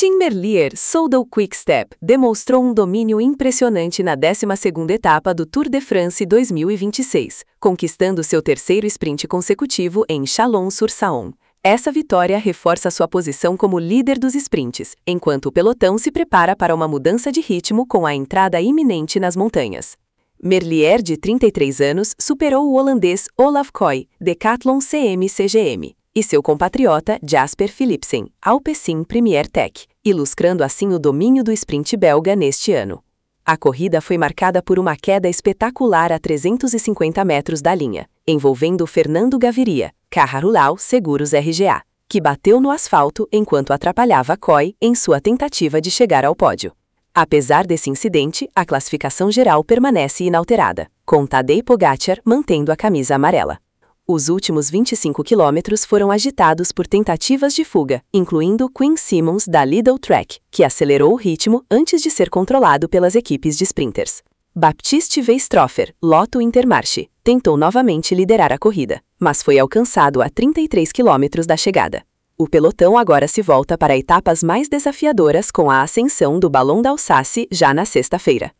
Tim Merlier, Soudal Quick-Step, demonstrou um domínio impressionante na 12ª etapa do Tour de France 2026, conquistando seu terceiro sprint consecutivo em Chalon-sur-Saône. Essa vitória reforça sua posição como líder dos sprints, enquanto o pelotão se prepara para uma mudança de ritmo com a entrada iminente nas montanhas. Merlier, de 33 anos, superou o holandês Olaf Kooi, Decathlon CM-CGM, e seu compatriota Jasper Philipsen, Alpecin Premier Tech, ilustrando assim o domínio do sprint belga neste ano. A corrida foi marcada por uma queda espetacular a 350 metros da linha, envolvendo Fernando Gaviria, Carrarulau Seguros RGA, que bateu no asfalto enquanto atrapalhava Kooi em sua tentativa de chegar ao pódio. Apesar desse incidente, a classificação geral permanece inalterada, com Tadej Pogačar mantendo a camisa amarela. Os últimos 25 quilômetros foram agitados por tentativas de fuga, incluindo Quinn Simmons da Lidl Trek, que acelerou o ritmo antes de ser controlado pelas equipes de sprinters. Baptiste Weistrofer, Lotto Intermarché, tentou novamente liderar a corrida, mas foi alcançado a 33 quilômetros da chegada. O pelotão agora se volta para etapas mais desafiadoras com a ascensão do Ballon d'Alsace já na sexta-feira.